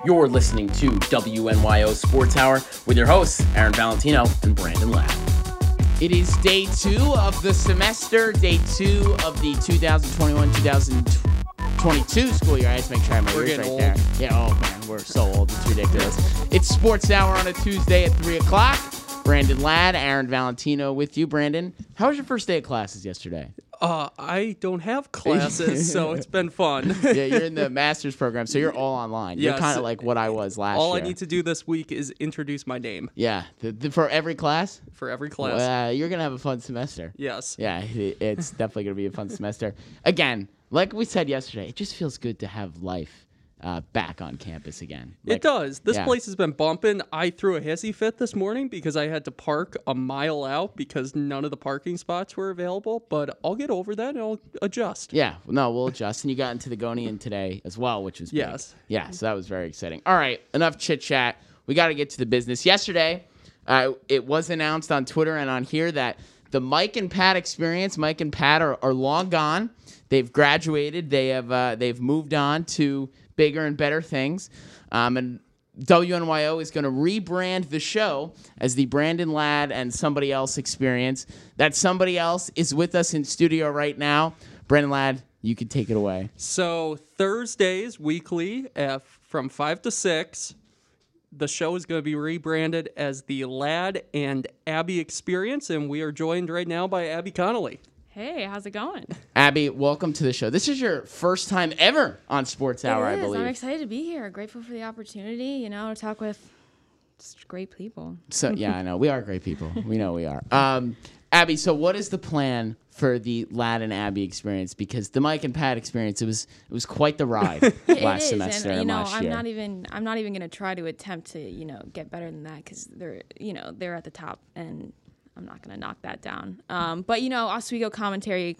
You're listening to WNYO Sports Hour with your hosts, Aaron Valentino and Brandon Ladd. It is day 2 of the semester, day 2 of the 2021-2022 school year. I have to make sure I have my ears right there. Yeah, oh man, we're so old. It's ridiculous. It's Sports Hour on a Tuesday at 3 o'clock. Brandon Ladd, Aaron Valentino with you. Brandon, how was your first day of classes yesterday? I don't have classes, so it's been fun. Yeah, you're in the master's program, so you're all online. Yes. You're kind of like what I was last year. All I need to do this week is introduce my name. Yeah, for every class? For every class. You're going to have a fun semester. Yes. Yeah, it's definitely going to be a fun semester. Again, like we said yesterday, it just feels good to have life back on campus again. It does. This place has been bumping. I threw a hissy fit this morning because I had to park a mile out because none of the parking spots were available, but I'll get over that and I'll adjust. Yeah, no, we'll adjust. And you got into the Gonian today as well, which was big. Yes. Yeah, so that was very exciting. All right, enough chit-chat. We got to get to the business. Yesterday, it was announced on Twitter and on here that the Mike and Pat experience, Mike and Pat are long gone. They've graduated. They've moved on to bigger and better things. And WNYO is going to rebrand the show as the Brandon Ladd and Somebody Else experience. That somebody else is with us in studio right now. Brandon Ladd, you can take it away. So Thursdays weekly from 5 to 6, the show is going to be rebranded as the Ladd and Abby experience, and we are joined right now by Abby Connolly. Hey, how's it going? Abby, welcome to the show. This is your first time ever on Sports Hour, I believe. I'm excited to be here. Grateful for the opportunity, to talk with just great people. So yeah, I know. We are great people. We know we are. Abby, so what is the plan for the Ladd and Abby experience? Because the Mike and Pat experience, it was quite the ride last semester and last year. I'm not even going to try to attempt to, get better than that because they're at the top and I'm not going to knock that down. But, Oswego commentary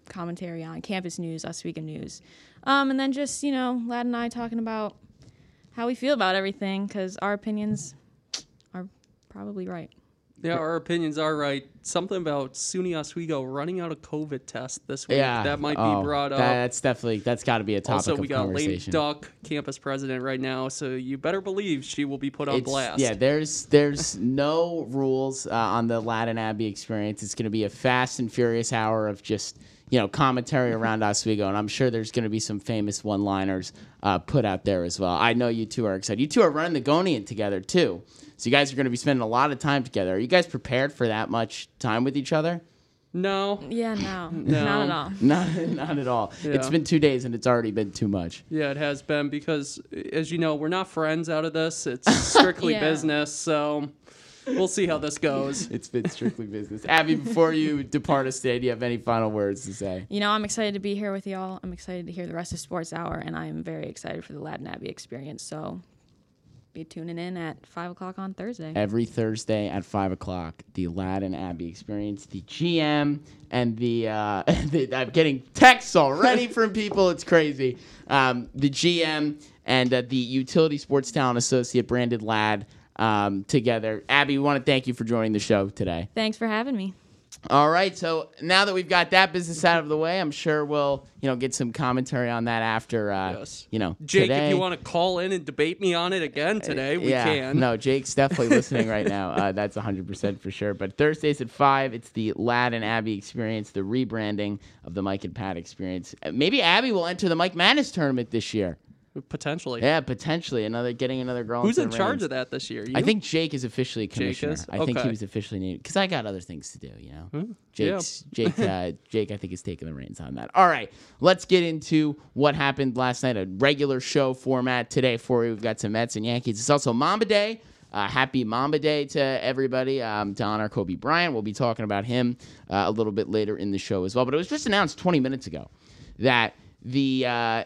on campus news, Oswego news. And then just, Ladd and I talking about how we feel about everything because our opinions are probably right. Yeah, our opinions are right. Something about SUNY Oswego running out of COVID tests this week. Yeah. That might be brought up. That's got to be a topic also, of we got conversation. Lane Duck, campus president right now, so you better believe she will be put on blast. Yeah, there's no rules on the Ladd and Abby experience. It's going to be a fast and furious hour of just commentary around Oswego, and I'm sure there's going to be some famous one-liners put out there as well. I know you two are excited. You two are running the Gonian together too. So you guys are going to be spending a lot of time together. Are you guys prepared for that much time with each other? No. Yeah, no. Not at all. Not at all. Yeah. It's been 2 days, and it's already been too much. Yeah, it has been because, as you know, we're not friends out of this. It's strictly business, so we'll see how this goes. It's been strictly business. Abby, before you depart us today, do you have any final words to say? I'm excited to be here with y'all. I'm excited to hear the rest of Sports Hour, and I am very excited for the Ladd and Abby experience, so be tuning in at 5 o'clock on Thursday. Every Thursday at 5 o'clock, the Ladd and Abby experience. The GM and I'm getting texts already from people. It's crazy. The GM and the Utility Sports Talent Associate, Brandon Ladd, together. Abby, we want to thank you for joining the show today. Thanks for having me. All right, so now that we've got that business out of the way, I'm sure we'll, get some commentary on that after, yes. Jake, today. If you want to call in and debate me on it again today, we can. No, Jake's definitely listening right now. That's 100% for sure. But Thursdays at 5, it's the Ladd and Abby experience, the rebranding of the Mike and Pat experience. Maybe Abby will enter the Mike Madness tournament this year. Potentially. Yeah, potentially. Getting another girl. Who's in charge of that this year? You? I think Jake is officially commissioner. Jake is? I think he was officially named because I got other things to do. Jake, I think is taking the reins on that. All right, let's get into what happened last night. A regular show format today for you. We've got some Mets and Yankees. It's also Mamba Day. Happy Mamba Day to everybody. To honor Kobe Bryant, we'll be talking about him a little bit later in the show as well. But it was just announced 20 minutes ago that the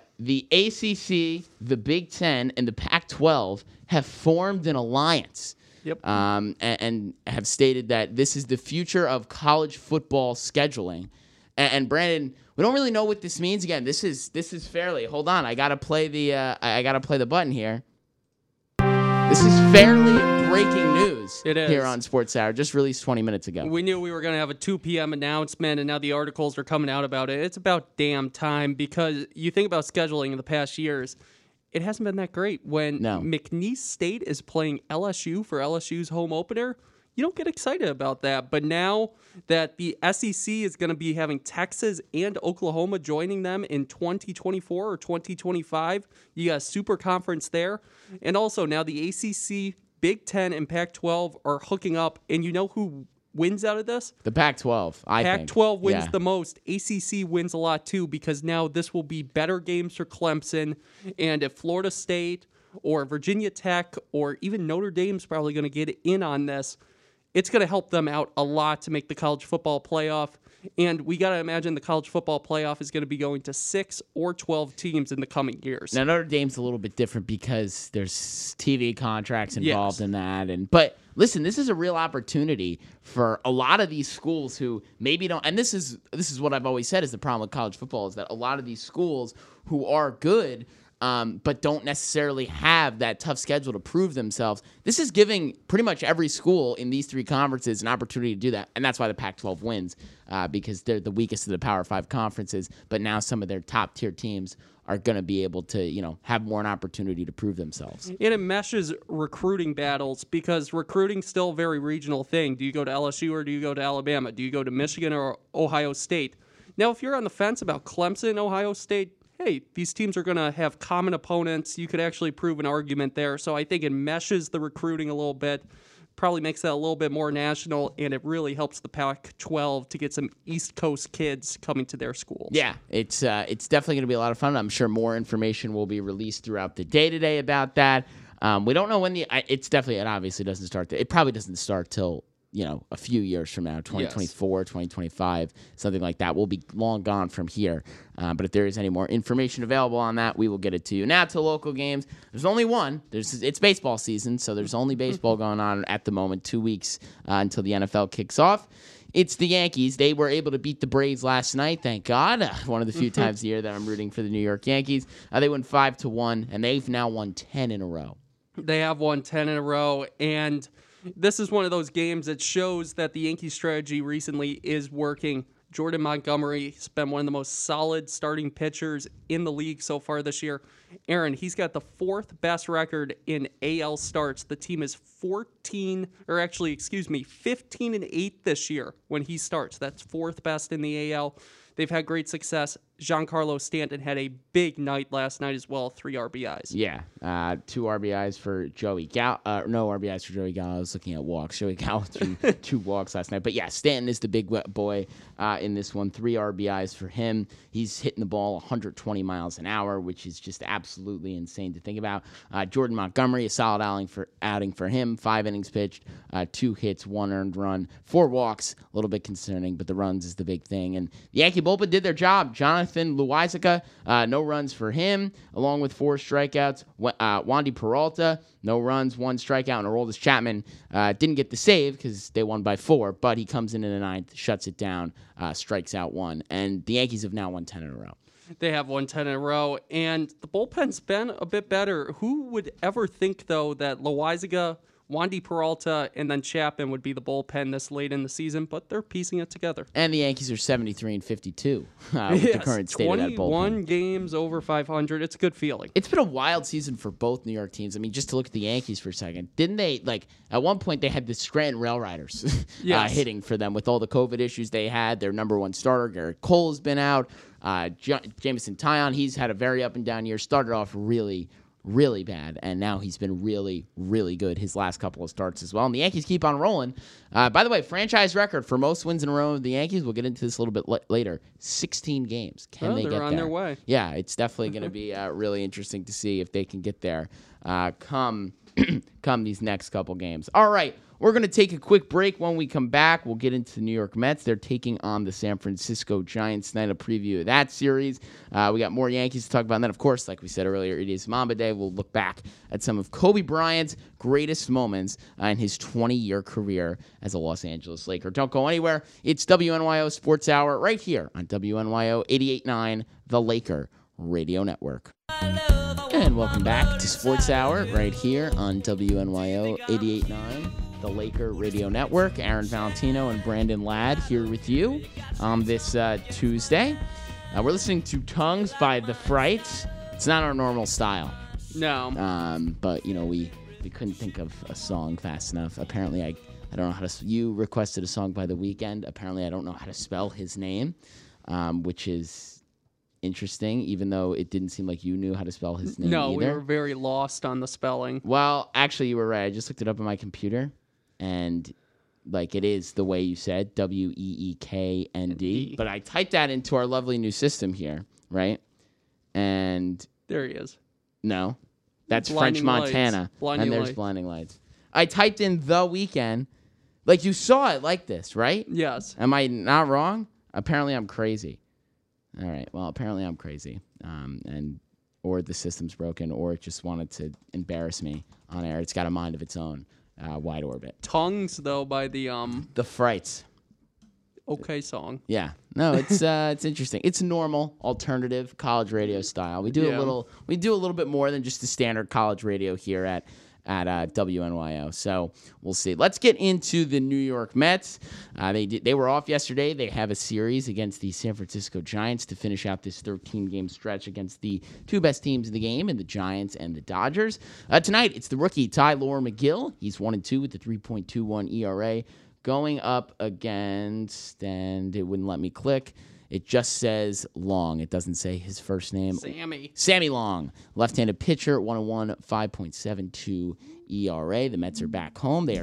ACC, the Big Ten, and the Pac-12 have formed an alliance. Yep. And have stated that this is the future of college football scheduling. And Brandon, we don't really know what this means. Again, this is fairly. Hold on, I gotta play the button here. This is fairly breaking news. It is. Here on Sports Hour, just released 20 minutes ago. We knew we were going to have a 2 p.m. announcement, and now the articles are coming out about it. It's about damn time because you think about scheduling in the past years. it hasn't been that great. When McNeese State is playing LSU for LSU's home opener, you don't get excited about that. But now that the SEC is going to be having Texas and Oklahoma joining them in 2024 or 2025, you got a super conference there. And also now the ACC, Big Ten, and Pac-12 are hooking up. And you know who wins out of this? The Pac-12, I think. Pac-12 wins the most. ACC wins a lot too, because now this will be better games for Clemson. And if Florida State or Virginia Tech or even Notre Dame's probably going to get in on this, it's going to help them out a lot to make the college football playoff. And we got to imagine the college football playoff is going to be going to 6 or 12 teams in the coming years. Now, Notre Dame's a little bit different because there's TV contracts involved in that. But listen, this is a real opportunity for a lot of these schools who maybe don't. And this is what I've always said is the problem with college football is that a lot of these schools who are good but don't necessarily have that tough schedule to prove themselves. This is giving pretty much every school in these three conferences an opportunity to do that, and that's why the Pac-12 wins, because they're the weakest of the Power 5 conferences, but now some of their top-tier teams are going to be able to, have more an opportunity to prove themselves. And it meshes recruiting battles because recruiting's still a very regional thing. Do you go to LSU or do you go to Alabama? Do you go to Michigan or Ohio State? Now, if you're on the fence about Clemson, Ohio State, hey, these teams are going to have common opponents. You could actually prove an argument there. So I think it meshes the recruiting a little bit, probably makes that a little bit more national, and it really helps the Pac-12 to get some East Coast kids coming to their schools. Yeah, it's definitely going to be a lot of fun. I'm sure more information will be released throughout the day today about that. We don't know when it obviously doesn't start. It probably doesn't start till a few years from now, 2024, 2025, something like that. We'll be long gone from here. But if there is any more information available on that, we will get it to you. Now to local games. There's only one. It's baseball season, so there's only baseball going on at the moment, 2 weeks until the NFL kicks off. It's the Yankees. They were able to beat the Braves last night, thank God. One of the few times a year that I'm rooting for the New York Yankees. They won 5-1, and they've now won 10 in a row. They have won 10 in a row, and this is one of those games that shows that the Yankees strategy recently is working. Jordan Montgomery has been one of the most solid starting pitchers in the league so far this year. Aaron, he's got the 4th best record in AL starts. The team is 15-8 this year when he starts. That's 4th best in the AL. They've had great success. Giancarlo Stanton had a big night last night as well, 3 RBIs. Yeah, 2 RBIs for Joey Gallo. No RBIs for Joey Gallo. I was looking at walks. Joey Gallo threw 2 walks last night. But yeah, Stanton is the big boy in this one. 3 RBIs for him. He's hitting the ball 120 miles an hour, which is just absolutely insane to think about. Jordan Montgomery, a solid outing for him. 5 innings pitched, 2 hits, 1 earned run, 4 walks. A little bit concerning, but the runs is the big thing. And the Yankee bullpen did their job. Jonathan Loaisiga, no runs for him, along with 4 strikeouts. Wandy Peralta, no runs, 1 strikeout, and Aroldis Chapman didn't get the save because they won by 4, but he comes in the 9th, shuts it down, strikes out 1, and the Yankees have now won 10 in a row. They have won 10 in a row, and the bullpen's been a bit better. Who would ever think, though, that Loaisiga, Wandy Peralta, and then Chapman would be the bullpen this late in the season, but they're piecing it together. And the Yankees are 73-52 with the current state of that bullpen. 21 games over 500. It's a good feeling. It's been a wild season for both New York teams. I mean, just to look at the Yankees for a second, didn't they, at one point they had the Scranton Rail Riders hitting for them with all the COVID issues they had. Their number 1 starter, Garrett Cole, has been out. Jameson Taillon, he's had a very up and down year. Started off really bad, and now he's been really, really good his last couple of starts as well. And the Yankees keep on rolling. By the way, franchise record for most wins in a row of the Yankees, we'll get into this a little bit later, 16 games. Can they get there? They're on their way. Yeah, it's definitely going to be really interesting to see if they can get there come these next couple games. All right. We're going to take a quick break. When we come back, we'll get into the New York Mets. They're taking on the San Francisco Giants tonight, a preview of that series. We got more Yankees to talk about. And then, of course, like we said earlier, it is Mamba Day. We'll look back at some of Kobe Bryant's greatest moments in his 20-year career as a Los Angeles Laker. Don't go anywhere. It's WNYO Sports Hour right here on WNYO 88.9, the Laker Radio Network. And welcome back to Sports Hour right here on WNYO 88.9. The Laker Radio Network. Aaron Valentino and Brandon Ladd here with you on this Tuesday. We're listening to Tongues by The Frights. It's not our normal style. No. But we couldn't think of a song fast enough. Apparently, I don't know how to. You requested a song by The Weeknd. Apparently, I don't know how to spell his name, which is interesting. Even though it didn't seem like you knew how to spell his name. No, either. we were very lost on the spelling. Well, actually, you were right. I just looked it up on my computer, and it is the way you said, Weeknd. But I typed that into our lovely new system here, right? And there he is. No, that's Blinding French Lights. Montana. Blinding and there's Lights. Blinding Lights. I typed in The Weeknd. You saw it like this, right? Yes. Am I not wrong? Apparently, I'm crazy. All right. Well, apparently, I'm crazy. Or the system's broken, or it just wanted to embarrass me on air. It's got a mind of its own. Wide Orbit. Tongues, though, by the The Frights. OK song. Yeah. No, it's interesting. It's normal, alternative college radio style. We do a little bit more than just the standard college radio here at WNYO. So we'll see. Let's get into the New York Mets. They were off yesterday. They have a series against the San Francisco Giants to finish out this 13-game stretch against the two best teams in the game, and the Giants and the Dodgers. Tonight, it's the rookie Tylor Megill. He's 1-2 with a 3.21 ERA. Going up against, and it wouldn't let me click. It just says Long. It doesn't say his first name. Sammy Long, left-handed pitcher, 1-1, 5.72 ERA. The Mets are back home. They are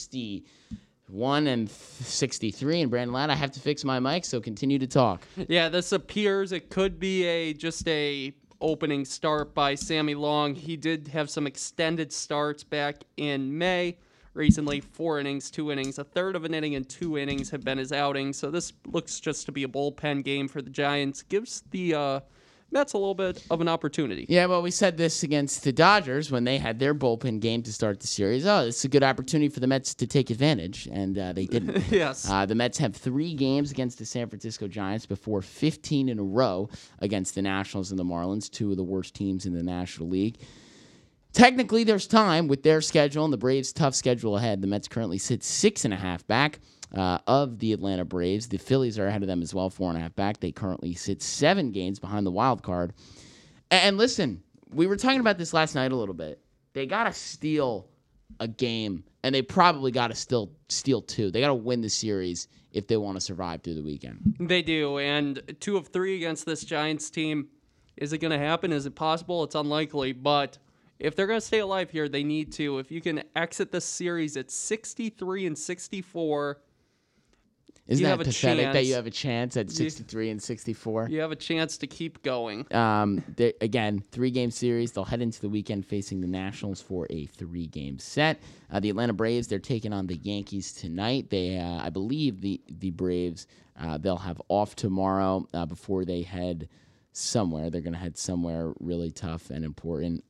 61 and 63. And Brandon Ladd, I have to fix my mic, so continue to talk. Yeah, this appears it could be just a opening start by Sammy Long. He did have some extended starts back in May. Recently, 4 innings, 2 innings, a third of an inning, and 2 innings have been his outing. So this looks just to be a bullpen game for the Giants. Gives the Mets a little bit of an opportunity. Yeah, well, we said this against the Dodgers when they had their bullpen game to start the series. Oh, this is a good opportunity for the Mets to take advantage, and they didn't. Yes. The Mets have 3 games against the San Francisco Giants before 15 in a row against the Nationals and the Marlins, 2 of the worst teams in the National League. Technically, there's time with their schedule and the Braves' tough schedule ahead. The Mets currently sit 6.5 back of the Atlanta Braves. The Phillies are ahead of them as well, 4.5 back. They currently sit 7 games behind the wild card. And listen, we were talking about this last night a little bit. They got to steal a game, and they probably got to still steal 2. They got to win the series if they want to survive through the weekend. They do, and 2 of 3 against this Giants team. Is it going to happen? Is it possible? It's unlikely, but if they're going to stay alive here, they need to. If you can exit this series at 63 and 64, isn't that pathetic chance. that you have a chance at 63 and 64? You have a chance to keep going. Again, 3-game series. They'll head into the weekend facing the Nationals for a 3-game set. The Atlanta Braves, they're taking on the Yankees tonight. I believe the Braves, they'll have off tomorrow before they head somewhere. They're going to head somewhere really tough and important.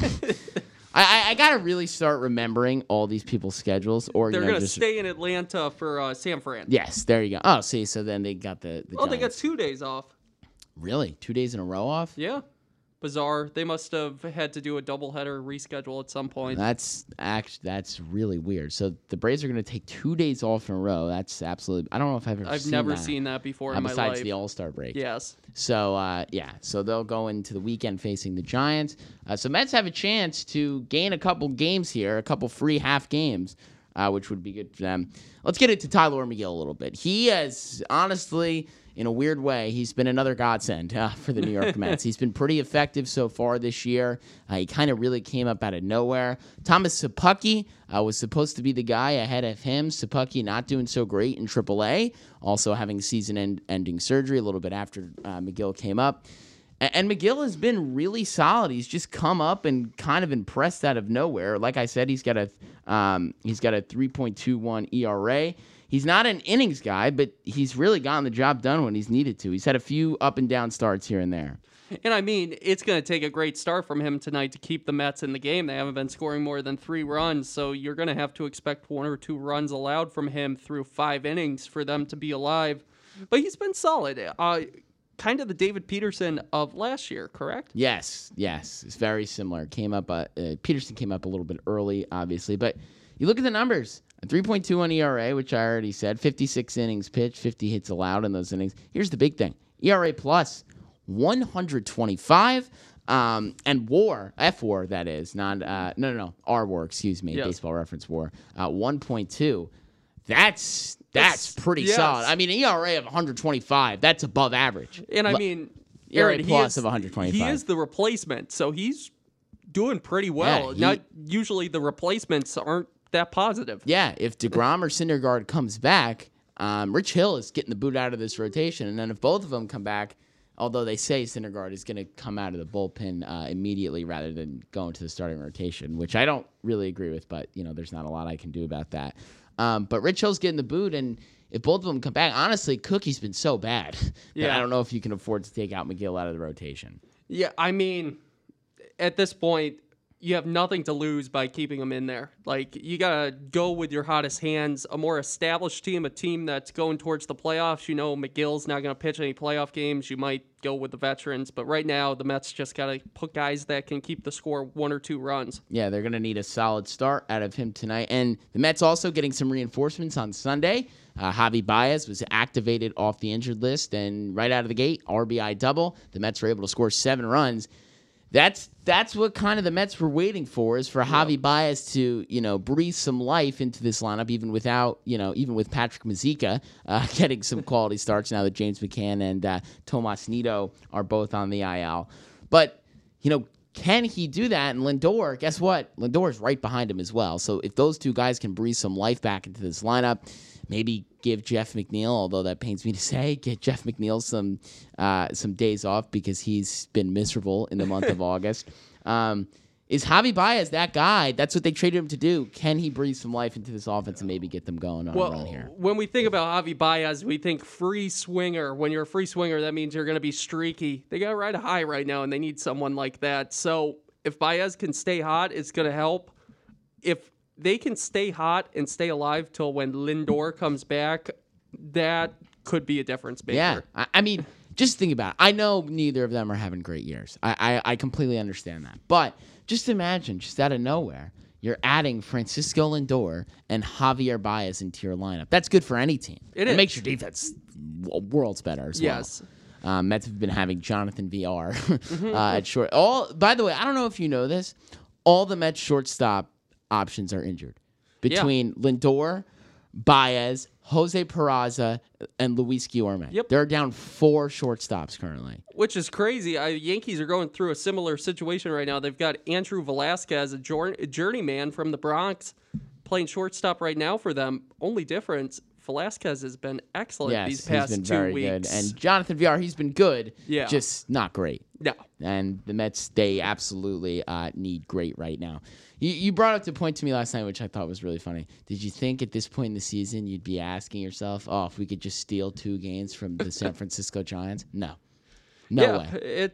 I got to really start remembering all these people's schedules. Or they're going to stay in Atlanta for San Fran. Yes, there you go. Oh, see, so then they got the Giants. They got 2 days off. Really? 2 days in a row off? Yeah. Bizarre. They must have had to do a doubleheader reschedule at some point. That's really weird. So the Braves are going to take 2 days off in a row. That's absolutely. I don't know if I've never seen that before in my life. Besides the All-Star break. Yes. So so they'll go into the weekend facing the Giants. So Mets have a chance to gain a couple games here, a couple free half games, which would be good for them. Let's get into Tylor Megill a little bit. He has honestly, in a weird way, he's been another godsend for the New York Mets. He's been pretty effective so far this year. He kind of really came up out of nowhere. Thomas Szapucki was supposed to be the guy ahead of him. Szapucki not doing so great in AAA, also having season-ending surgery a little bit after Megill came up. And Megill has been really solid. He's just come up and kind of impressed out of nowhere. Like I said, he's got a 3.21 ERA. He's not an innings guy, but he's really gotten the job done when he's needed to. He's had a few up and down starts here and there. And I mean, it's going to take a great start from him tonight to keep the Mets in the game. They haven't been scoring more than 3 runs, so you're going to have to expect 1 or 2 runs allowed from him through 5 innings for them to be alive. But he's been solid. Kind of the David Peterson of last year, correct? Yes. It's very similar. Peterson came up a little bit early, obviously, but you look at the numbers. A 3.21 ERA, which I already said, 56 innings pitched, 50 hits allowed in those innings. Here's the big thing. ERA plus 125. And WAR, F-WAR, that is, no, R-WAR, excuse me, Yes. Baseball Reference WAR, 1.2. That's pretty yes. solid. I mean, an ERA of 125, that's above average. And I mean, ERA Aaron, plus of 125. He is the replacement, so he's doing pretty well. Yeah, Not usually the replacements aren't that positive. Yeah, if DeGrom or Syndergaard comes back, Rich Hill is getting the boot out of this rotation. And then if both of them come back, although they say Syndergaard is going to come out of the bullpen immediately rather than go into the starting rotation, which I don't really agree with, but, there's not a lot I can do about that. But Rich Hill's getting the boot, and if both of them come back, honestly, Cookie's been so bad that I don't know if you can afford to take out McGill out of the rotation. Yeah, I mean, at this point, you have nothing to lose by keeping them in there. Like, you got to go with your hottest hands, a more established team, a team that's going towards the playoffs. McGill's not going to pitch any playoff games. You might go with the veterans. But right now, the Mets just got to put guys that can keep the score 1 or 2 runs. Yeah, they're going to need a solid start out of him tonight. And the Mets also getting some reinforcements on Sunday. Javi Baez was activated off the injured list, and right out of the gate, RBI double. The Mets were able to score 7 runs. That's what kind of the Mets were waiting for, is for Javi Baez to, breathe some life into this lineup, even with Patrick Mazeika getting some quality starts now that James McCann and Tomas Nido are both on the IL. But, can he do that? And Lindor, guess what? Lindor's right behind him as well. So if those two guys can breathe some life back into this lineup, maybe give Jeff McNeil, although that pains me to say, get Jeff McNeil some days off because he's been miserable in the month of August. Is Javi Baez that guy? That's what they traded him to do. Can he breathe some life into this offense and maybe get them going on a run here? When we think about Javi Baez, we think free swinger. When you're a free swinger, that means you're going to be streaky. They got to ride a high right now, and they need someone like that. So if Baez can stay hot, it's going to help. If they can stay hot and stay alive till when Lindor comes back, that could be a difference maker. Yeah, I mean, just think about it. I know neither of them are having great years. I completely understand that. But just imagine, just out of nowhere, you're adding Francisco Lindor and Javier Baez into your lineup. That's good for any team. It makes your defense worlds better as well. Yes. Mets have been having Jonathan VR at short. By the way, I don't know if you know this. All the Mets shortstop options are injured. Between Lindor, Baez, Jose Peraza, and Luis Guillorme. Yep. They're down 4 shortstops currently. Which is crazy. Yankees are going through a similar situation right now. They've got Andrew Velasquez, a journeyman from the Bronx, playing shortstop right now for them. Only difference, Velasquez has been excellent these past 2 weeks. He's been very good. And Jonathan VR, he's been good, just not great. No. And the Mets, they absolutely need great right now. You brought up the point to me last night, which I thought was really funny. Did you think at this point in the season you'd be asking yourself, if we could just steal 2 games from the San Francisco Giants? No way.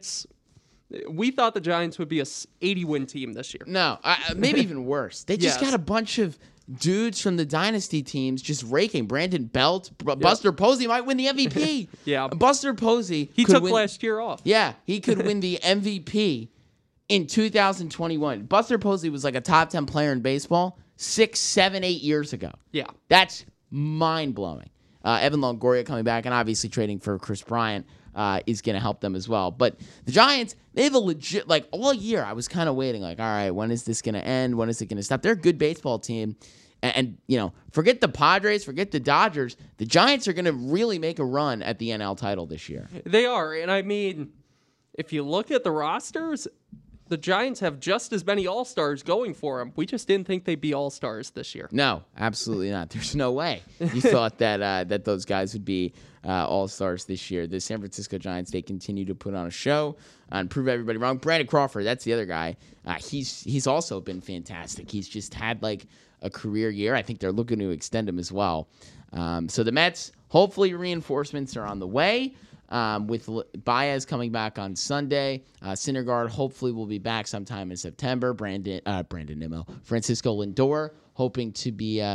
We thought the Giants would be a 80-win team this year. No, maybe even worse. They just got a bunch of dudes from the dynasty teams just raking. Brandon Belt, Buster Posey might win the MVP. Yeah. Buster Posey. He took last year off. Yeah, he could win the MVP in 2021. Buster Posey was like a top 10 player in baseball 6, 7, 8 years ago. Yeah. That's mind-blowing. Evan Longoria coming back and obviously trading for Chris Bryant is going to help them as well. But the Giants, they have a legit, all year I was kind of waiting, all right, when is this going to end? When is it going to stop? They're a good baseball team. And, forget the Padres, forget the Dodgers. The Giants are going to really make a run at the NL title this year. They are. And I mean, if you look at the rosters, the Giants have just as many All-Stars going for them. We just didn't think they'd be All-Stars this year. No, absolutely not. There's no way you thought that those guys would be All-Stars this year. The San Francisco Giants, they continue to put on a show and prove everybody wrong. Brandon Crawford, that's the other guy. He's also been fantastic. He's just had a career year. I think they're looking to extend him as well. So the Mets, hopefully reinforcements are on the way. With Baez coming back on Sunday, Syndergaard hopefully will be back sometime in September. Brandon Nimmo, Francisco Lindor hoping to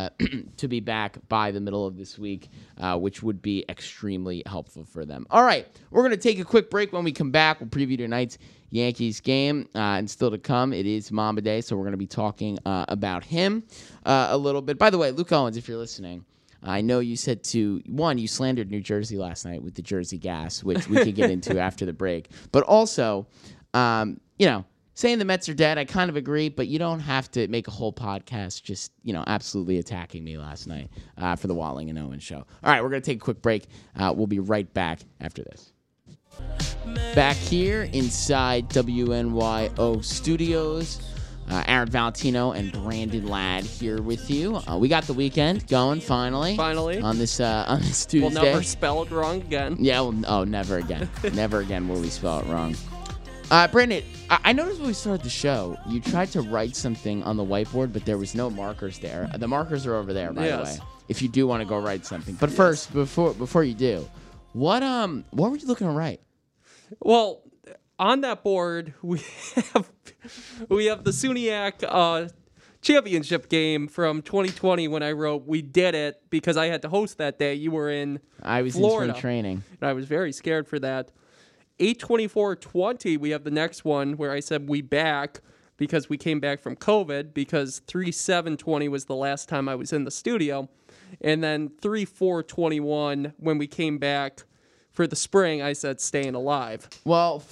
be back by the middle of this week, which would be extremely helpful for them. All right, we're gonna take a quick break. When we come back, we'll preview tonight's Yankees game, and still to come, it is Mamba Day, so we're gonna be talking about him a little bit. By the way, Luke Owens, if you're listening. I know you said you slandered New Jersey last night with the Jersey gas, which we could get into after the break. But also, saying the Mets are dead, I kind of agree, but you don't have to make a whole podcast just, absolutely attacking me last night for the Walling and Owen show. All right, we're going to take a quick break. We'll be right back after this. Back here inside WNYO Studios, Aaron Valentino and Brandon Ladd here with you. We got the weekend going finally. On this Tuesday. We'll never spell it wrong again. Yeah, never again. Never again will we spell it wrong. Brandon, I noticed when we started the show, you tried to write something on the whiteboard, but there was no markers there. The markers are over there, by the way, if you do want to go write something. But first, before you do, what were you looking to write? Well, on that board, we have the SUNYAC championship game from 2020 when I wrote "We did it" because I had to host that day. You were in I was Florida, in spring training. and I was very scared for that. 8/24/20, we have the next one where I said "we back" because we came back from COVID, because 3/7/20 was the last time I was in the studio. And then 3/4/21, when we came back for the spring, I said "staying alive." Well,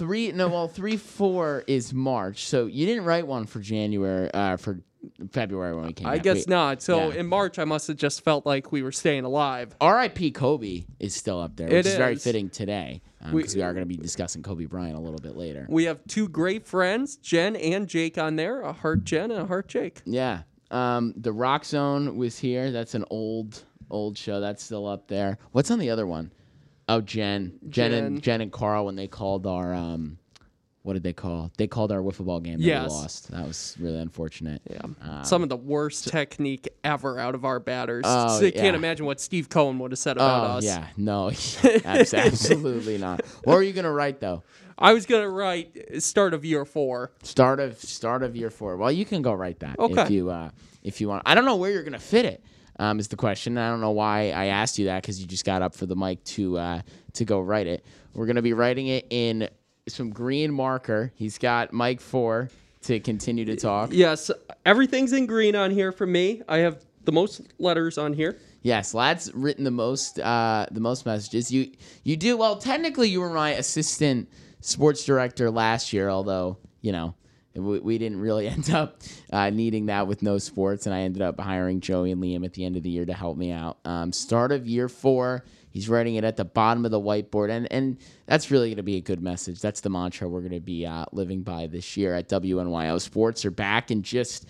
3/4 is March, so you didn't write one for January, for February when we came back. I guess not. So yeah. in March, I must have just felt like we were staying alive. R.I.P. Kobe is still up there, which is very is. fitting today, because we are going to be discussing Kobe Bryant a little bit later. We have two great friends, Jen and Jake, on there, a Heart Jen and a Heart Jake. Yeah. The Rock Zone was here. That's an old show. That's still up there. What's on the other one? Oh, Jen and Carl, when they called our what did they call? They called our wiffle ball game that we lost. That was really unfortunate. Yeah. Some of the worst technique ever out of our batters. Oh, So you can't imagine what Steve Cohen would have said about us. Yeah, no, absolutely not. What were you gonna write though? I was gonna write start of year 4. Start of year 4. Well, you can go write that Okay. if you want. I don't know where you're gonna fit it. Is the question. I don't know why I asked you that, because you just got up for the mic to go write it. We're gonna be writing it in some green marker. He's got Mike 4 to continue to talk. Yes, everything's in green on here for me. I have the most letters on here. Yes, Lad's written the most messages. You do well. Technically, you were my assistant sports director last year, although we didn't really end up needing that with no sports, and I ended up hiring Joey and Liam at the end of the year to help me out. Start of year 4. He's writing it at the bottom of the whiteboard, and that's really going to be a good message. That's the mantra we're going to be living by this year at WNYO. Sports are back in just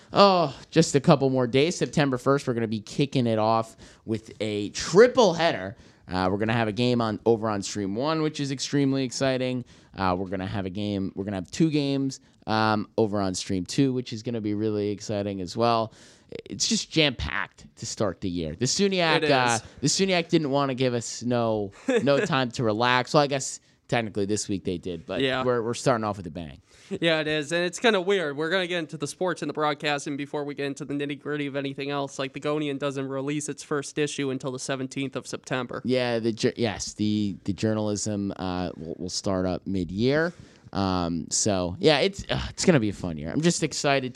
a couple more days. September 1st, we're going to be kicking it off with a triple header. We're going to have a game over on Stream 1, which is extremely exciting. We're going to have 2 games over on Stream 2, which is going to be really exciting as well. It's just jam-packed to start the year. The SUNYAC didn't want to give us no time to relax. Well, I guess technically this week they did, but we're starting off with a bang. Yeah, it is, and it's kind of weird. We're going to get into the sports and the broadcasting before we get into the nitty-gritty of anything else. Like, the Gonian doesn't release its first issue until the 17th of September. Yeah, the journalism will start up mid-year. So yeah, it's gonna be a fun year. I'm really just excited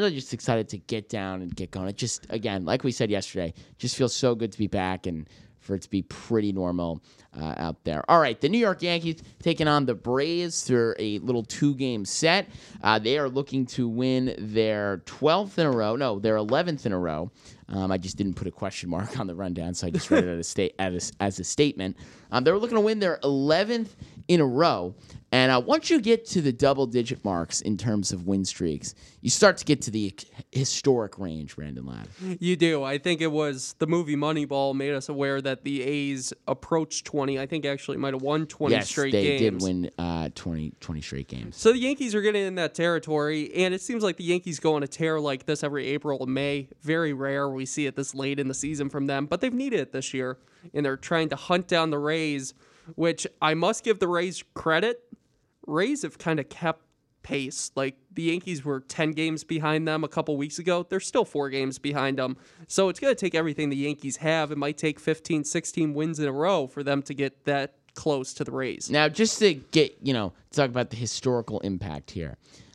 to get down and get going. It just, again, like we said yesterday, just feels so good to be back and for it to be pretty normal out there. All right, the New York Yankees taking on the Braves through a little 2-game set. They are looking to win their 12th in a row. No, their 11th in a row. I just didn't put a question mark on the rundown, so I just read it as a statement. They were looking to win their 11th in a row. And once you get to the double-digit marks in terms of win streaks, you start to get to the historic range, Brandon Ladd. You do. I think it was the movie Moneyball made us aware that the A's approached 20. I think actually might have won 20 straight games. Yes, they did win 20 straight games. So the Yankees are getting in that territory, and it seems like the Yankees go on a tear like this every April and May. Very rare we see it this late in the season from them, but they've needed it this year, and they're trying to hunt down the Rays, which I must give the Rays credit. Rays have kind of kept pace. Like, the Yankees were 10 games behind them a couple weeks ago. They're still 4 games behind them. So it's going to take everything the Yankees have. It might take 15, 16 wins in a row for them to get that close to the Rays. Now, just to get, talk about the historical impact here.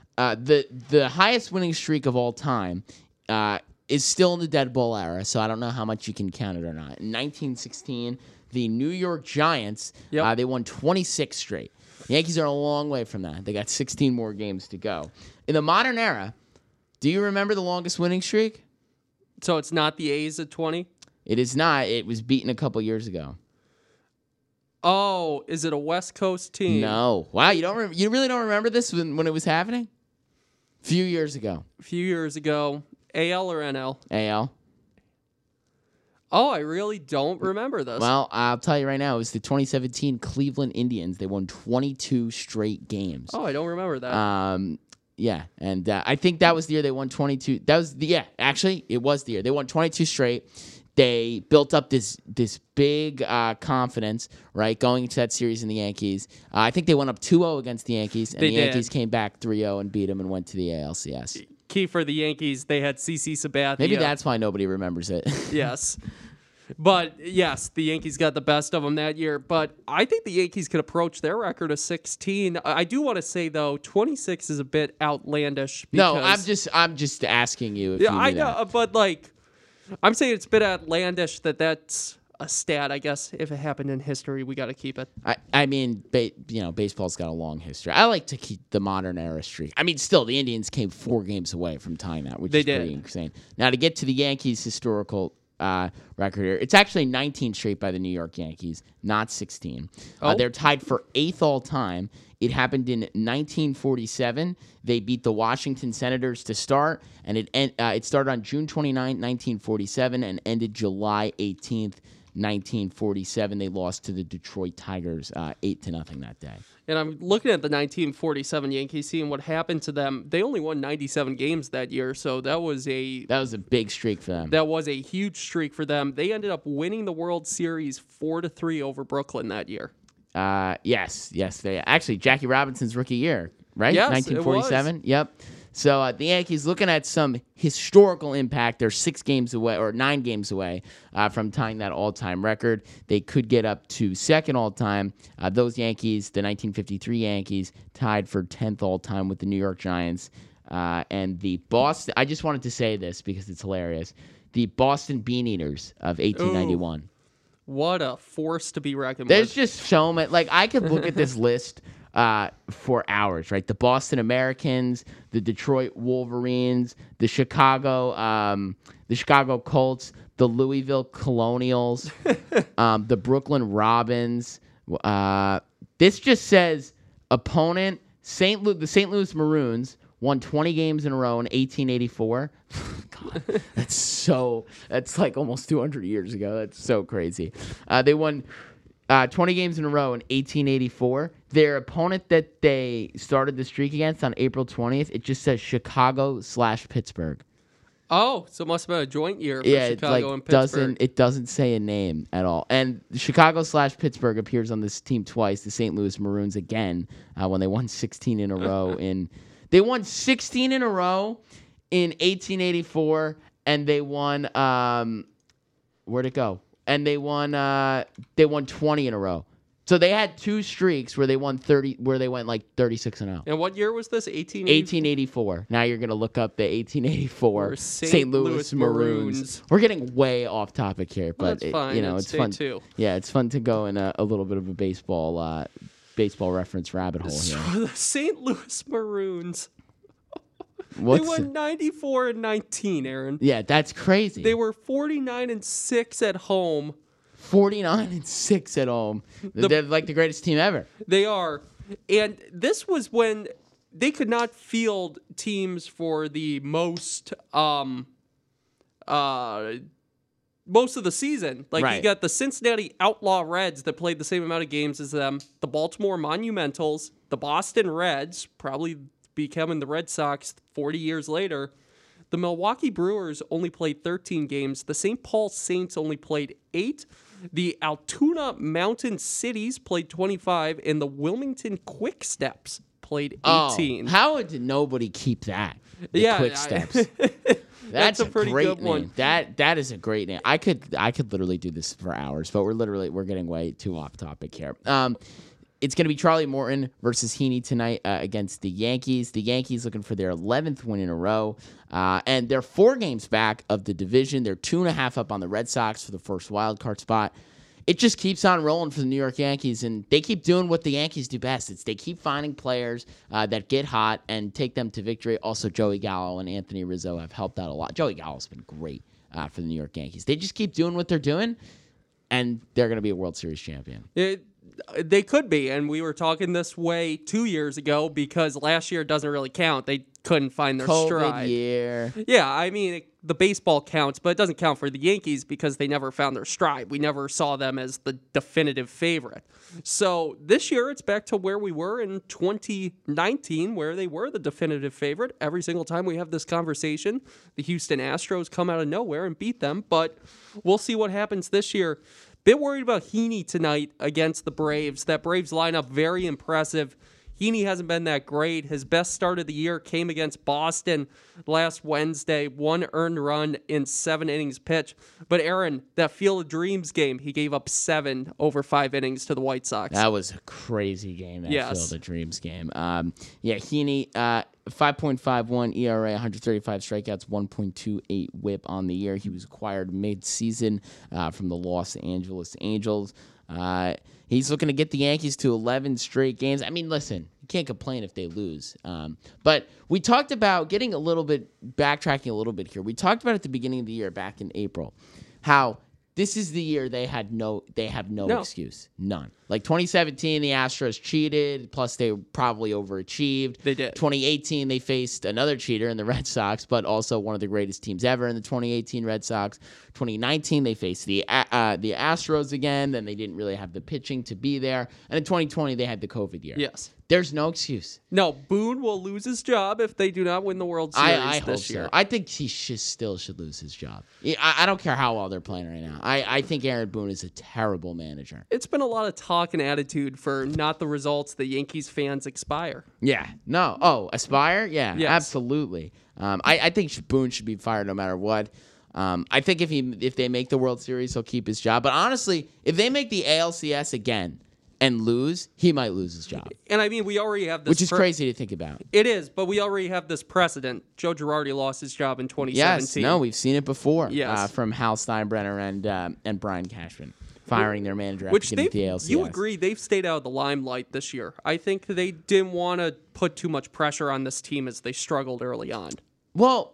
The highest winning streak of all time is still in the dead ball era, so I don't know how much you can count it or not. In 1916, the New York Giants. Yep. They won 26 straight. The Yankees are a long way from that. They got 16 more games to go. In the modern era, do you remember the longest winning streak? So it's not the A's at 20? It is not. It was beaten a couple years ago. Oh, is it a West Coast team? No. Wow, you really don't remember this when it was happening? A few years ago. A few years ago. AL or NL? AL. Oh, I really don't remember this. Well, I'll tell you right now, it was the 2017 Cleveland Indians. They won 22 straight games. Oh, I don't remember that. Yeah, and I think that was the year they won 22. Actually, it was the year. They won 22 straight. They built up this big confidence, right, going into that series in the Yankees. I think they went up 2-0 against the Yankees, and the Yankees came back 3-0 and beat them and went to the ALCS. Key for the Yankees, they had CC Sabathia. Maybe that's why nobody remembers it. Yes. But, yes, the Yankees got the best of them that year. But I think the Yankees could approach their record of 16. I do want to say, though, 26 is a bit outlandish. No, I'm just asking you if you knew I know, that. but, I'm saying it's a bit outlandish that's a stat, I guess. If it happened in history, we got to keep it. I mean, baseball's got a long history. I like to keep the modern era streak. I mean, still, the Indians came 4 games away from tying that, which is pretty insane. Now, to get to the Yankees' historical record here, it's actually 19 straight by the New York Yankees, not 16. They're tied for 8th all time. It happened in 1947. They beat the Washington Senators to start, and it started on June 29, 1947, and ended July 18th, 1947. They lost to the Detroit Tigers 8-0 that day. And I'm looking at the 1947 Yankees team, what happened to them. They only won 97 games that year, so that was a big streak for them. That was a huge streak for them. They ended up winning the World Series 4-3 over Brooklyn that year. Yes. They actually Jackie Robinson's rookie year, right? Yes, 1947. Yep. So the Yankees looking at some historical impact. They're 6 games away or 9 games away from tying that all-time record. They could get up to 2nd all-time. Those Yankees, the 1953 Yankees, tied for 10th all-time with the New York Giants. And the Boston. I just wanted to say this because it's hilarious. The Boston Beaneaters of 1891. Ooh. What a force to be reckoned There's with. just so much. Like, I could look at this list for hours, right? The Boston Americans, the Detroit Wolverines, the Chicago Colts, the Louisville Colonials, the Brooklyn Robins. This just says opponent, the St. Louis Maroons won 20 games in a row in 1884. God, that's like almost 200 years ago. That's so crazy. They won 20 games in a row in 1884. Their opponent that they started the streak against on April 20th, it just says Chicago/Pittsburgh. Oh, so it must have been a joint year for Chicago and Pittsburgh. Pittsburgh. It doesn't say a name at all. And Chicago/Pittsburgh appears on this team twice. The St. Louis Maroons again when they won 16 in a row They won 16 in a row in 1884, and they won. Where'd it go? And they won 20 in a row. So they had 2 streaks where they won 30, where they went like 36-0. And what year was this? 1884. Now you're gonna look up the 1884 St. Louis Maroons. We're getting way off topic here, but that's fine. It's fun. Too. Yeah, it's fun to go in a little bit of a baseball reference rabbit hole here. So the St. Louis Maroons. They What's won 94-19, Aaron. Yeah, that's crazy. They were 49-6 at home. 49-6 at home. They're like the greatest team ever. They are. And this was when they could not field teams for the most of the season. Like, right. You got the Cincinnati Outlaw Reds that played the same amount of games as them, the Baltimore Monumentals, the Boston Reds, probably becoming the Red Sox 40 years later. The Milwaukee Brewers only played 13 games. The St. Paul Saints only played 8. The Altoona Mountain Cities played 25, and the Wilmington Quick Steps played 18. Oh, how did nobody keep that? Quick Steps. That's a pretty great good name. one. That is a great name. I could literally do this for hours, but we're getting way too off topic here. It's going to be Charlie Morton versus Heaney tonight against the Yankees. The Yankees looking for their 11th win in a row. And they're 4 games back of the division. They're 2.5 up on the Red Sox for the first wild card spot. it just keeps on rolling for the New York Yankees, and they keep doing what the Yankees do best. It's they keep finding players that get hot and take them to victory. Also, Joey Gallo and Anthony Rizzo have helped out a lot. Joey Gallo's been great for the New York Yankees. They just keep doing what they're doing, and they're going to be a World Series champion. They could be, and we were talking this way 2 years ago because last year doesn't really count. They couldn't find their COVID stride. year. Yeah, I mean, the baseball counts, but it doesn't count for the Yankees because they never found their stride. We never saw them as the definitive favorite. So this year, it's back to where we were in 2019, where they were the definitive favorite. Every single time we have this conversation, the Houston Astros come out of nowhere and beat them, but we'll see what happens this year. Bit worried about Heaney tonight against the Braves. That Braves lineup, very impressive. Heaney hasn't been that great. His best start of the year came against Boston last Wednesday. 1 earned run in 7 innings pitched. But Aaron, that Field of Dreams game, he gave up 7 over 5 innings to the White Sox. That was a crazy game, that Yes. Field of Dreams game. Heaney, 5.51 ERA, 135 strikeouts, 1.28 whip on the year. He was acquired mid-season from the Los Angeles Angels. He's looking to get the Yankees to 11 straight games. I mean, listen, you can't complain if they lose. But we talked about backtracking a little bit here. We talked about at the beginning of the year, back in April, how this is the year they have no excuse. None. Like 2017, the Astros cheated, plus they probably overachieved. They did. 2018, they faced another cheater in the Red Sox, but also one of the greatest teams ever in the 2018 Red Sox. 2019, they faced the Astros again, then they didn't really have the pitching to be there. And in 2020, they had the COVID year. Yes. There's no excuse. No, Boone will lose his job if they do not win the World Series I hope this year. so. I think he still should lose his job. I don't care how well they're playing right now. I think Aaron Boone is a terrible manager. It's been a lot of talk and attitude for not the results the Yankees fans aspire. Yeah. No. Oh, aspire? Yeah, Yes. absolutely. I think Boone should be fired no matter what. I think if they make the World Series, he'll keep his job. But honestly, if they make the ALCS again and lose, he might lose his job. And I mean, we already have this. Which is crazy to think about. It is, but we already have this precedent. Joe Girardi lost his job in 2017. Yes, no, we've seen it before. Yes. From Hal Steinbrenner and Brian Cashman firing their manager after Which getting the ALCS. you agree, they've stayed out of the limelight this year. I think they didn't want to put too much pressure on this team as they struggled early on. Well,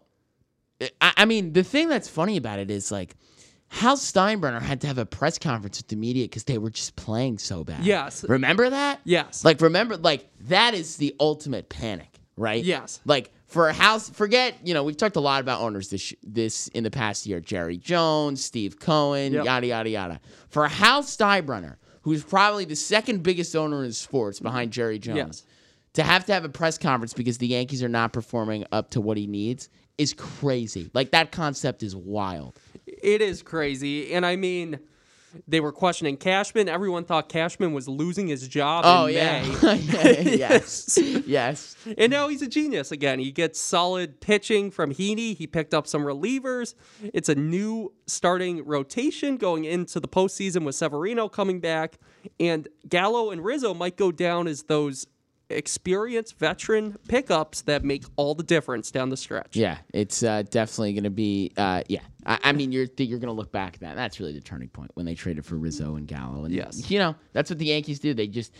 I mean, the thing that's funny about it is, like, Hal Steinbrenner had to have a press conference with the media because they were just playing so bad. Yes. Remember that? Yes. That is the ultimate panic, right? Yes. Like, forget, we've talked a lot about owners this in the past year. Jerry Jones, Steve Cohen, Yep. yada, yada, yada. For Hal Steinbrenner, who's probably the second biggest owner in sports behind Jerry Jones, Yes. to have a press conference because the Yankees are not performing up to what he needs is crazy. Like, that concept is wild. It is crazy. And I mean, they were questioning Cashman. Everyone thought Cashman was losing his job in May. Yes. Yes. And now he's a genius again. He gets solid pitching from Heaney. He picked up some relievers. It's a new starting rotation going into the postseason with Severino coming back. And Gallo and Rizzo might go down as those experienced veteran pickups that make all the difference down the stretch. Yeah, it's definitely going to be. I mean, you're going to look back at that. That's really the turning point when they traded for Rizzo and Gallo. And Yes. that's what the Yankees do. They just,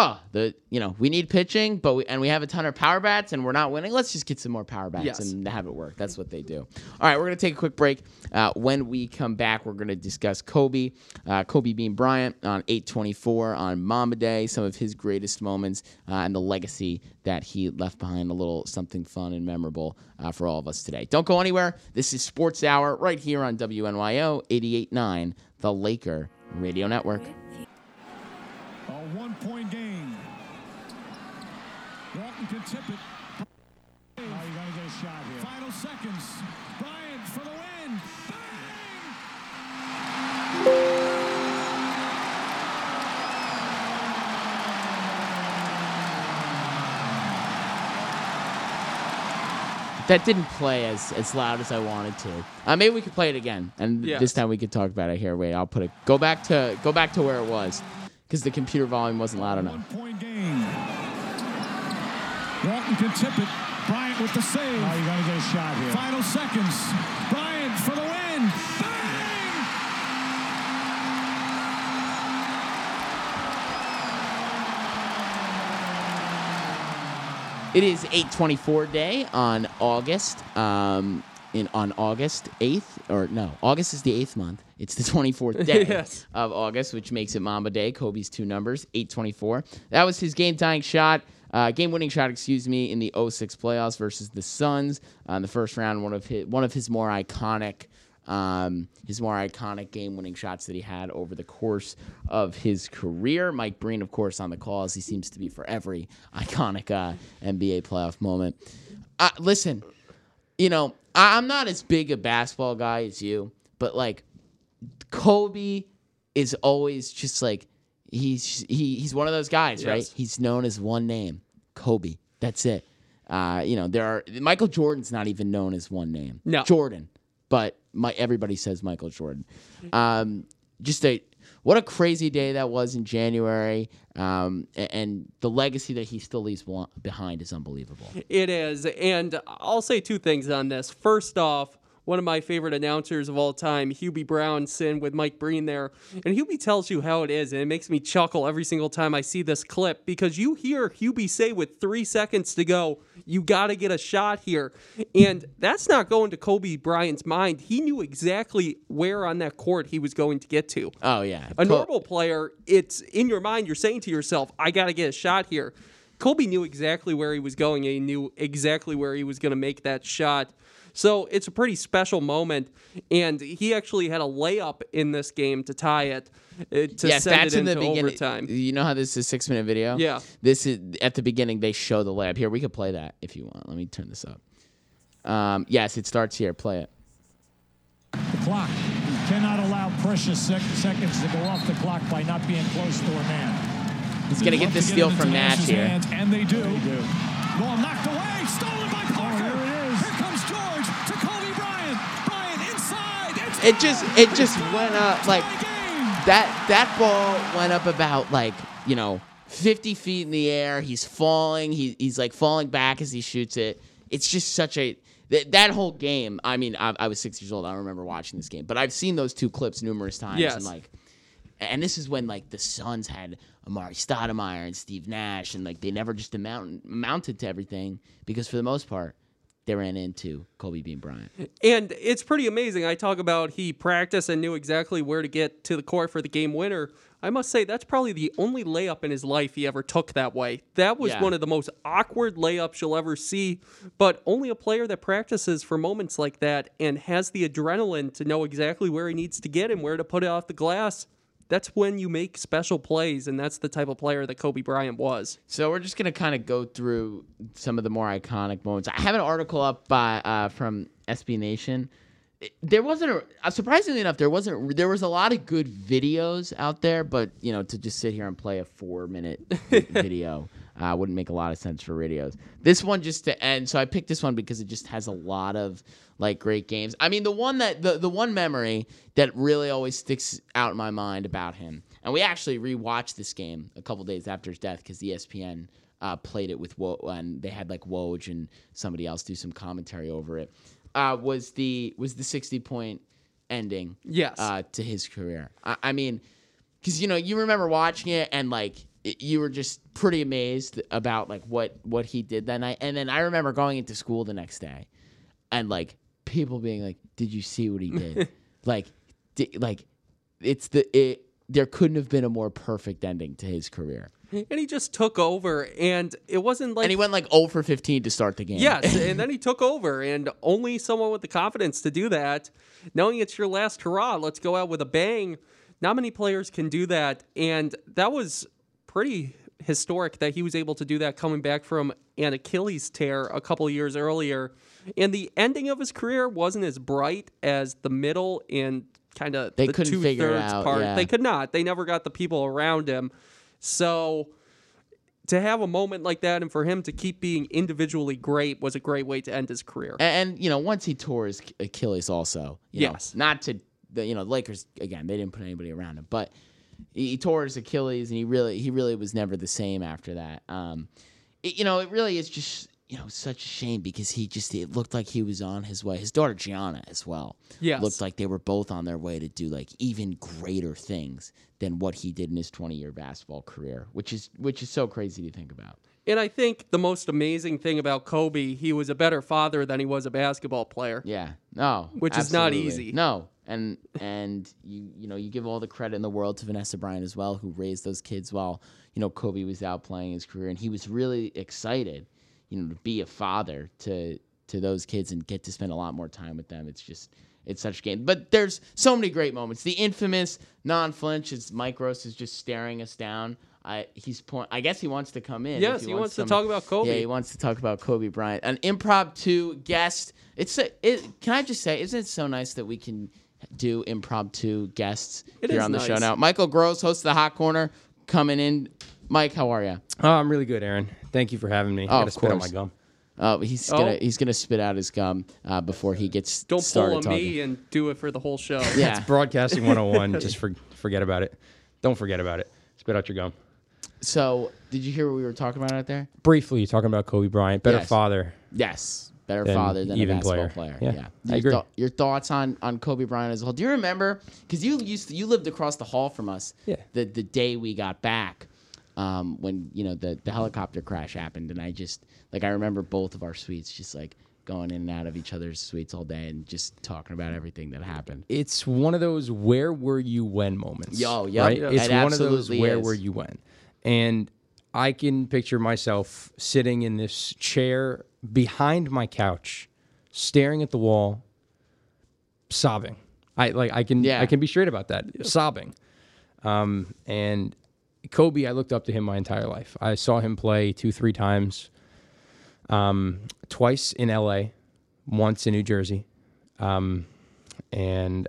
we need pitching, but we have a ton of power bats and we're not winning. Let's just get some more power bats Yes. and have it work. That's what they do. All right, we're going to take a quick break. When we come back, we're going to discuss Kobe Bean Bryant on 8/24 on Mamba Day, some of his greatest moments and the legacy that he left behind, a little something fun and memorable for all of us today. Don't go anywhere. This is Sports Hour right here on WNYO 88.9, the Laker Radio Network. A 1-point game. Walton can tip it. Oh, you gotta get a shot here. Final seconds. Bryant for the win. Bang! That didn't play as loud as I wanted to. Maybe we could play it again, and Yes. this time we could talk about it. Here, wait, I'll put it. Go back to where it was, because the computer volume wasn't loud enough. 1-point game. Walton can tip it. Bryant with the save. Oh, you gotta get a shot here. Final seconds. Bryant for the win. Bang! It is 8/24 day on August. On August 8th, or no, August is the 8th month. It's the 24th day Yes. of August, which makes it Mamba Day. Kobe's two numbers, 8/24. That was his game-winning shot, in the 06 playoffs versus the Suns in the first round. One of his more iconic game-winning shots that he had over the course of his career. Mike Breen, of course, on the call, as he seems to be for every iconic NBA playoff moment. Listen, I'm not as big a basketball guy as you, but like Kobe is always just like he's one of those guys, right? Yes. He's known as one name, Kobe. That's it. Michael Jordan's not even known as one name, No. Jordan, but everybody says Michael Jordan. What a crazy day that was in January, and the legacy that he still leaves behind is unbelievable. It is, and I'll say two things on this. First off, one of my favorite announcers of all time, Hubie Brown, sitting with Mike Breen there, and Hubie tells you how it is, and it makes me chuckle every single time I see this clip, because you hear Hubie say with 3 seconds to go, you got to get a shot here, and that's not going to Kobe Bryant's mind. He knew exactly where on that court he was going to get to. Oh, yeah. A normal player, it's in your mind, you're saying to yourself, I got to get a shot here. Kobe knew exactly where he was going, and he knew exactly where he was going to make that shot. So it's a pretty special moment, and he actually had a layup in this game to tie it, send it into overtime. You know how this is a 6-minute video? Yeah. This is at the beginning. They show the layup. Here, we could play that if you want. Let me turn this up. Yes, it starts here. Play it. The clock. You cannot allow precious seconds to go off the clock by not being close to a man. He's going to get the steal from Nash here. Hands, and they do. Ball knocked away. Stolen by Parker. Here it is. Here comes George to Kobe Bryant. Bryant inside. It just went up like that ball went up about 50 feet in the air. He's falling. He's like falling back as he shoots it. It's just such a that whole game. I mean, I was 6 years old. I don't remember watching this game, but I've seen those two clips numerous times. Yes. And this is when the Suns had Amari Stoudemire and Steve Nash, and they never just amounted to everything because for the most part they ran into Kobe Bean Bryant. And it's pretty amazing. I talk about he practiced and knew exactly where to get to the court for the game winner. I must say that's probably the only layup in his life he ever took that way. That was one of the most awkward layups you'll ever see, but only a player that practices for moments like that and has the adrenaline to know exactly where he needs to get and where to put it off the glass. That's when you make special plays, and that's the type of player that Kobe Bryant was. So we're just going to kind of go through some of the more iconic moments. I have an article up from SB Nation. There wasn't surprisingly enough, there was a lot of good videos out there, but to just sit here and play a 4-minute video wouldn't make a lot of sense for radios. This one just to end, so I picked this one because it just has a lot of great games. I mean, the one memory that really always sticks out in my mind about him, and we actually rewatched this game a couple days after his death because ESPN played it with and they had Woj and somebody else do some commentary over it. Was the 60-point ending to his career. I mean, because you remember watching it and you were just pretty amazed about what he did that night, and then I remember going into school the next day and people being like, "Did you see what he did?" There couldn't have been a more perfect ending to his career. And he just took over, and it wasn't And he went 0 for 15 to start the game. Yes, and then he took over, and only someone with the confidence to do that, knowing it's your last hurrah, let's go out with a bang. Not many players can do that, and that was pretty historic that he was able to do that coming back from an Achilles tear a couple years earlier. And the ending of his career wasn't as bright as the middle and kind of the couldn't figure it 2/3 out, part. yeah. They could not. They never got the people around him. So to have a moment like that and for him to keep being individually great was a great way to end his career. And once he tore his Achilles also, Yes. not to the Lakers, again, they didn't put anybody around him, but he tore his Achilles and he really was never the same after that. It really is just such a shame because it looked like he was on his way. His daughter Gianna as well. Yes. Looked like they were both on their way to do even greater things than what he did in his 20-year basketball career, which is so crazy to think about. And I think the most amazing thing about Kobe, he was a better father than he was a basketball player. Yeah. No. Which is not absolutely. easy. No. And you give all the credit in the world to Vanessa Bryant as well, who raised those kids while, Kobe was out playing his career, and he was really excited, to be a father to those kids and get to spend a lot more time with them. It's such a game. But there's so many great moments. The infamous non-flinch is Mike Gross is just staring us down. I guess he wants to come in. Yes, he wants to talk about Kobe. Yeah, he wants to talk about Kobe Bryant. An impromptu guest. Can I just say, isn't it so nice that we can do impromptu guests here on the show now? Michael Gross, host of the Hot Corner, coming in. Mike, how are you? Oh, I'm really good, Aaron. Thank you for having me. I gotta spit out my gum. He's gonna spit out his gum before he gets started Don't pull talking. me and do it for the whole show. Yeah. It's broadcasting 101. Just forget about it. Don't forget about it. Spit out your gum. So, did you hear what we were talking about out there? Briefly, talking about Kobe Bryant, better Yes. father. Yes, better Than father than a even basketball player. player. Yeah, I agree. Your thoughts on Kobe Bryant as a whole? Do you remember? Because you lived across the hall from us. Yeah. The day we got back, when the helicopter crash happened, and I remember both of our suites just like going in and out of each other's suites all day and just talking about everything that happened. It's one of those where were you when moments. Yo, yeah, right? yeah. It's It one of those absolutely where is. were you when. And I can picture myself sitting in this chair behind my couch, staring at the wall, sobbing. I can be straight about that, sobbing. And Kobe, I looked up to him my entire life. I saw him play 2-3 times, twice in LA, once in New Jersey. And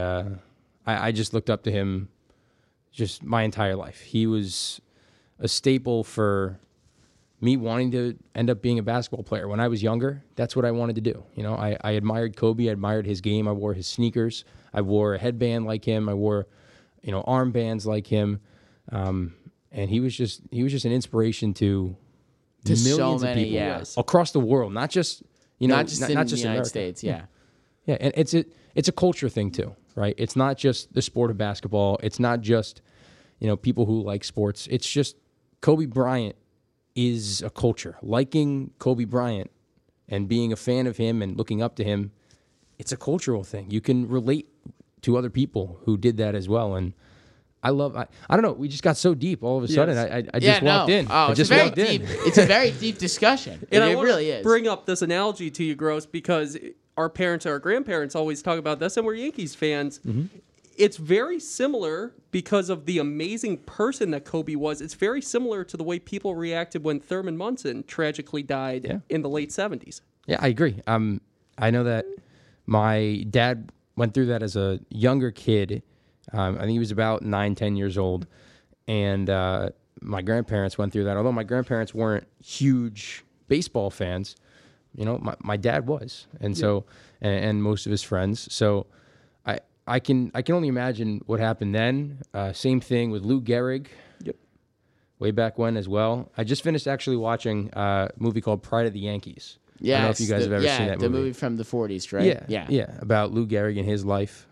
I just looked up to him just my entire life. He was a staple for me wanting to end up being a basketball player. When I was younger, that's what I wanted to do. I admired Kobe. I admired his game. I wore his sneakers. I wore a headband like him. I wore, armbands like him. And he was just an inspiration to millions so of many, people yeah. across the world, not just Not just in the United America. States, yeah. Yeah, and it's a culture thing too, right? It's not just the sport of basketball. It's not just people who like sports. It's just Kobe Bryant is a culture. Liking Kobe Bryant and being a fan of him and looking up to him, it's a cultural thing. You can relate to other people who did that as well. And I don't know, we just got so deep all of a sudden. I just walked in. Oh, I just walked in. It's a very deep discussion. And it I really is. bring up this analogy to you, Gross, because our parents and our grandparents always talk about this, and we're Yankees fans. Mm-hmm. It's very similar because of the amazing person that Kobe was. It's very similar to the way people reacted when Thurman Munson tragically died in the late 70s. Yeah, I agree. I know that my dad went through that as a younger kid. I think he was about 9-10 years old. And my grandparents went through that. Although my grandparents weren't huge baseball fans, my dad was. And so, and most of his friends. So I can only imagine what happened then. Same thing with Lou Gehrig. Yep. Way back when as well. I just finished actually watching a movie called Pride of the Yankees. Yeah, I don't know if you guys have ever seen that movie. the movie from the 40s, right? Yeah, about Lou Gehrig and his life.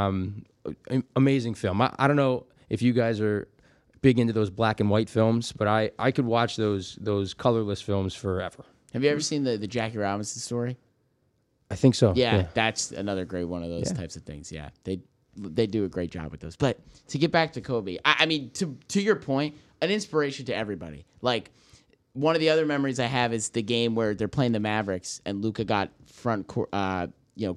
Amazing film. I don't know if you guys are big into those black and white films, but I could watch those colorless films forever. Have you ever seen the Jackie Robinson story? I think so. Yeah, that's another great one of those types of things. Yeah, they do a great job with those. But to get back to Kobe, I mean, to your point, an inspiration to everybody. Like, one of the other memories I have is the game where they're playing the Mavericks and Luka got courtside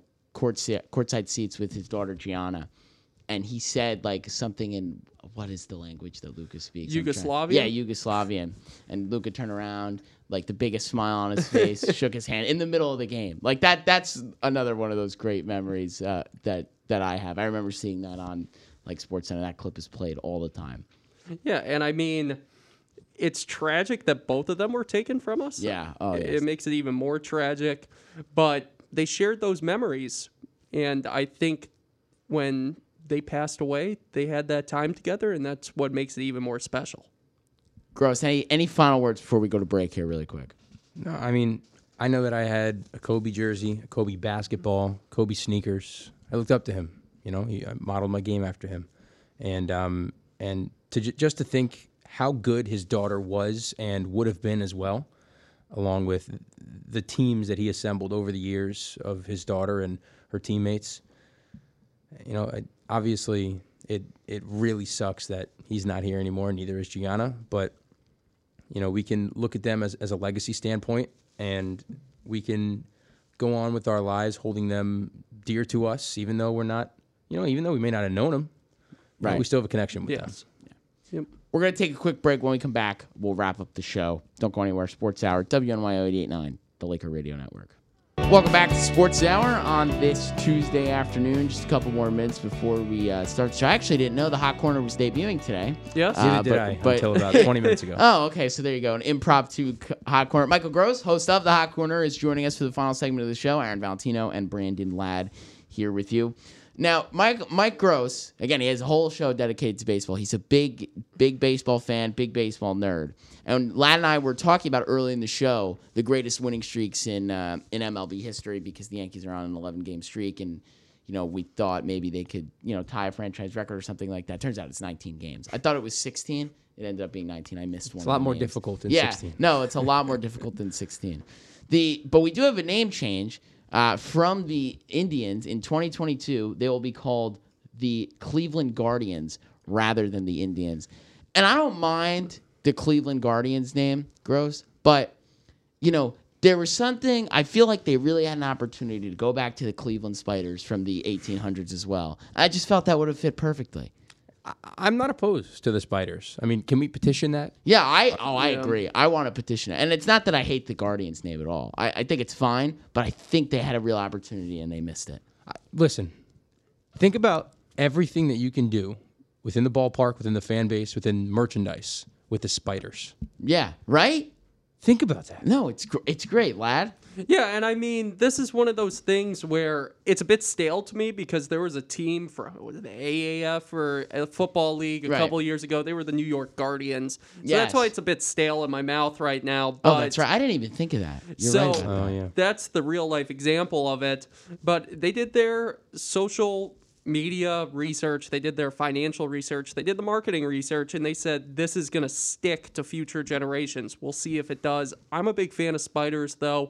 seats with his daughter Gianna, and he said like something in what is the language that Luka speaks? Yugoslavian? Yeah, Yugoslavian. And Luka turned around, like the biggest smile on his face, shook his hand in the middle of the game. Like that's another one of those great memories that I have. I remember seeing that on like SportsCenter. That clip is played all the time. Yeah, and I mean, it's tragic that both of them were taken from us. Yeah. Oh, yes. It makes it even more tragic. But they shared those memories. And I think when they passed away, they had that time together, and that's what makes it even more special. Gross. Any final words before we go to break here really quick? No, I mean, I know that I had a Kobe jersey, a Kobe basketball, Kobe sneakers. I looked up to him. I modeled my game after him. And to just to think how good his daughter was and would have been as well, along with the teams that he assembled over the years of his daughter and her teammates. Obviously, it really sucks that he's not here anymore, neither is Gianna, but we can look at them as a legacy standpoint, and we can go on with our lives holding them dear to us, even though we're not, even though we may not have known them, Right. we still have a connection with them. Yep. We're going to take a quick break. When we come back, we'll wrap up the show. Don't go anywhere. Sports Hour, WNYO 88.9, the Laker Radio Network. Welcome back to Sports Hour on this Tuesday afternoon. Just a couple more minutes before we start the show. I actually didn't know the Hot Corner was debuting today. Yes. Neither did I until about 20 minutes ago. Oh, okay. So there you go. An impromptu Hot Corner. Michael Gross, host of the Hot Corner, is joining us for the final segment of the show. Aaron Valentino and Brandon Ladd here with you. Now, Mike Gross, again, he has a whole show dedicated to baseball. He's a big baseball fan, big baseball nerd. And Ladd and I were talking about early in the show the greatest winning streaks in MLB history, because the Yankees are on an 11-game streak, and we thought maybe they could tie a franchise record or something like that. Turns out it's 19 games. I thought it was 16. It ended up being 19. I missed one. It's a lot more difficult than 16. No, it's a lot more difficult than 16. But we do have a name change. From the Indians in 2022, they will be called the Cleveland Guardians rather than the Indians. And I don't mind the Cleveland Guardians name, Gross, but, there was something, I feel like they really had an opportunity to go back to the Cleveland Spiders from the 1800s as well. I just felt that would have fit perfectly. I'm not opposed to the Spiders. I mean, can we petition that? Yeah, I agree. I want to petition it. And it's not that I hate the Guardians name at all. I think it's fine, but I think they had a real opportunity and they missed it. Listen, think about everything that you can do within the ballpark, within the fan base, within merchandise with the Spiders. Yeah, right? Think about that. No, it's great, Ladd. Yeah, and I mean, this is one of those things where it's a bit stale to me, because there was a team from the AAF or a football league a couple years ago. They were the New York Guardians. So that's why it's a bit stale in my mouth right now. But that's right. I didn't even think of that. You're so right about that. That's the real life example of it. But they did their social media research, they did their financial research, they did the marketing research, and they said this is going to stick to future generations. We'll see if it does. I'm a big fan of Spiders, though.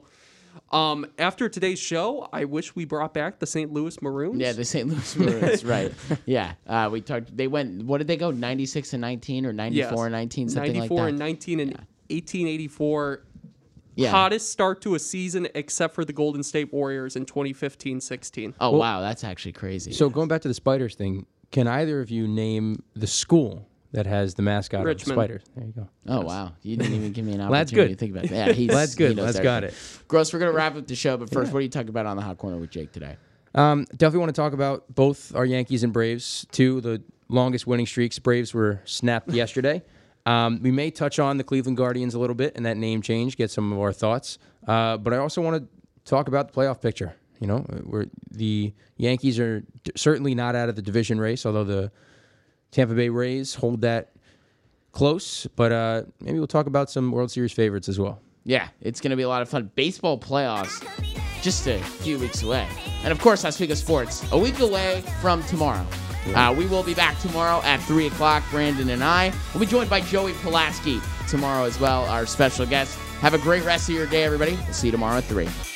After today's show, I wish we brought back the St. Louis Maroons. Yeah, the St. Louis Maroons, right. Yeah. We talked, they went, what did they go, 96-19 or 94-19, something like that? 94 and 19 and 1884. Yeah. Hottest start to a season except for the Golden State Warriors in 2015-16. Oh, wow, that's actually crazy. So going back to the Spiders thing, can either of you name the school that has the mascot Richmond. of the Spiders? There you go. Oh, wow. You didn't even give me an opportunity Lad's good. to think about that. Yeah, Lad's good. Lad's got it. Gross, we're going to wrap up the show, but first, what are you talking about on the Hot Corner with Jake today? Definitely want to talk about both our Yankees and Braves, two the longest winning streaks. Braves were snapped yesterday. We may touch on the Cleveland Guardians a little bit and that name change, get some of our thoughts. But I also want to talk about the playoff picture. Where the Yankees are certainly not out of the division race, although the Tampa Bay Rays hold that close. But maybe we'll talk about some World Series favorites as well. Yeah, it's going to be a lot of fun. Baseball playoffs just a few weeks away. And, of course, Las Vegas Sports a week away from tomorrow. We will be back tomorrow at 3 o'clock, Brandon and I. We'll be joined by Joey Pulaski tomorrow as well, our special guest. Have a great rest of your day, everybody. We'll see you tomorrow at 3.